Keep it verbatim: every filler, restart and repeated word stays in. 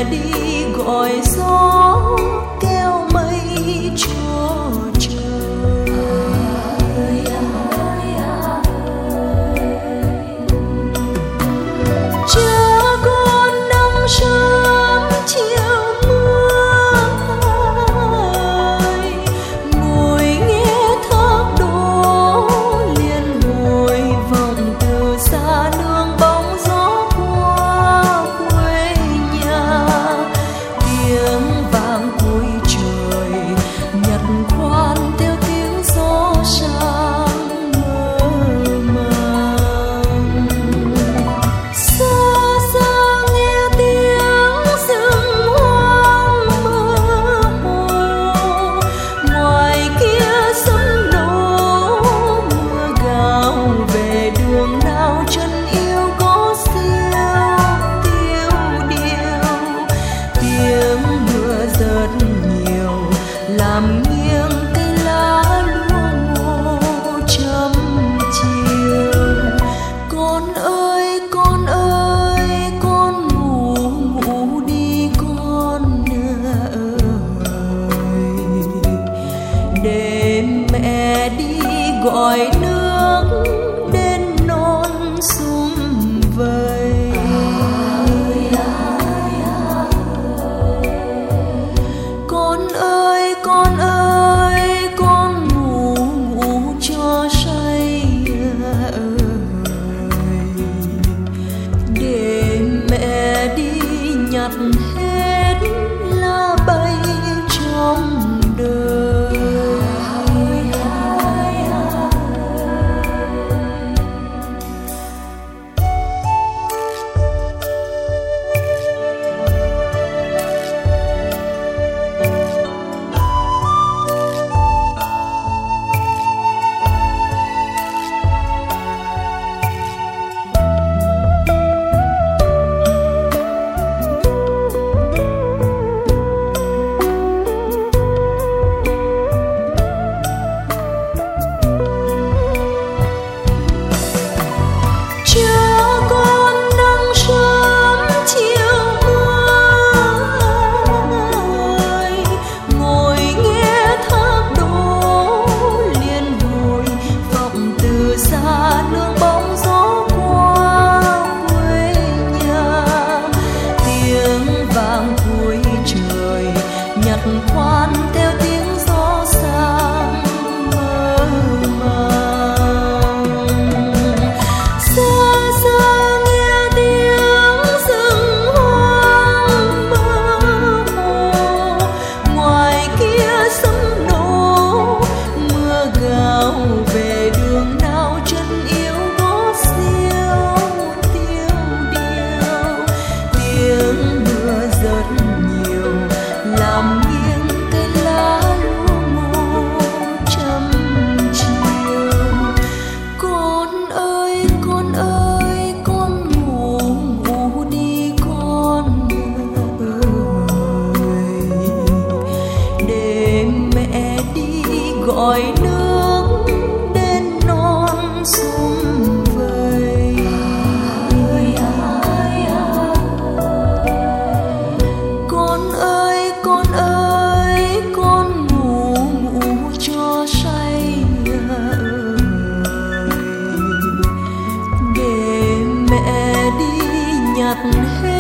mẹ đi gọi gió kêu mây cho trời. Cha con nắng sớm chiều mưa, ngồi nghe thác đổ liên hồi vọng từ xa nương bóng gió qua quê nhà. Tiếng vang cuối trời nhật khoan theo tiếng gió sang mơ màng. Xa xa nghe tiếng rừng hoang mơ hồ, ngoài kia sấm nổ mưa gào về đường nào chân yêu có siêu tiêu điều. Tiếng mưa rớt nhiều làm nghiêng cây lá lúa ngô chấm chiều. Con ơi con ơi con ngủ ngủ đi con ơi, để mẹ đi gọi nước đến non sum vầy. Con ơi con ơi con ngủ ngủ cho say ơi, để mẹ đi nhặt hết lá bay trong đời. Cha con nắng sớm chiều mưa, ngồi nghe thác đổ liên hồi vọng từ xa nương bóng gió qua quê nhà. Tiếng vang cuối trời nhật khoan theo tiếng gió sang mơ màng. Xa xa nghe tiếng rừng hoang mơ hồ, ngoài kia sấm nổ mưa gào về đường nào chân yêu có siêu tiêu điều. Tiếng mưa rớt nhiều làm nghiêng cây lá lúa ngô chấm chiều. Con ơi con ơi con ngủ ngủ đi con ơi, để mẹ đi gọi nước đến non sum vầy. Con ơi con ơi con ngủ ngủ cho say ơi, để mẹ đi nhặt hết